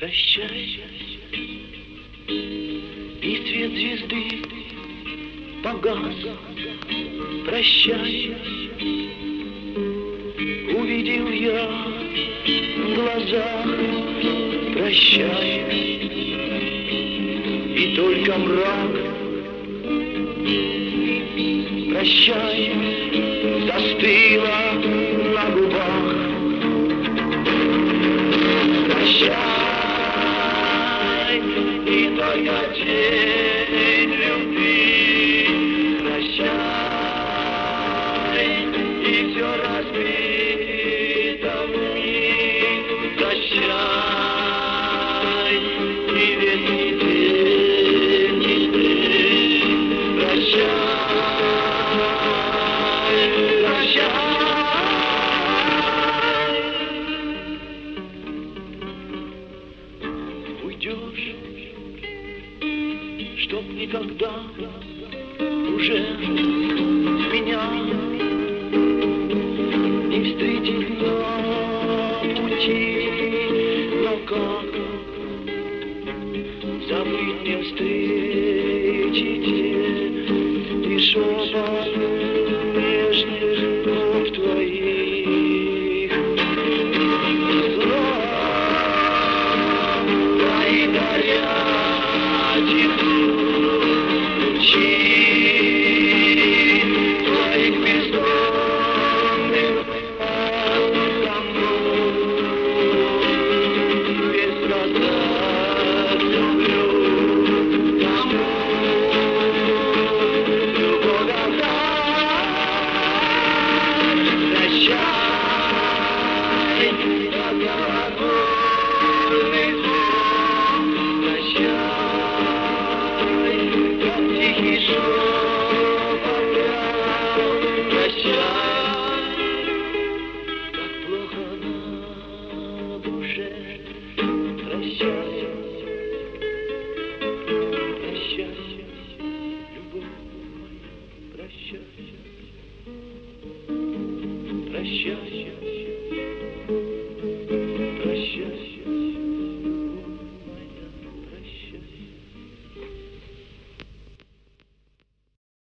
Прощай, и свет звезды погас. Прощай, увидел я в глазах. Прощай, и только мрак. Прощай, застыла на губах. Прощай, и только тень любви. Прощай, и все разбито вмиг. Прощай, и ветер не день. Прощай. Уйдешь, чтоб никогда уже меня не встретить на пути. Но как забыть не встретить и шепот нежных губ твоих. Зло твои горят лучи твоих бездонных глаз. Кому без раздать люблю, кому любовь отдать. Прощай, как колокольный звон. Прощай, как тихий шепот трав. Прощай, как плохо на душе. Прощай, прощай, любовь моя. Прощай, прощай.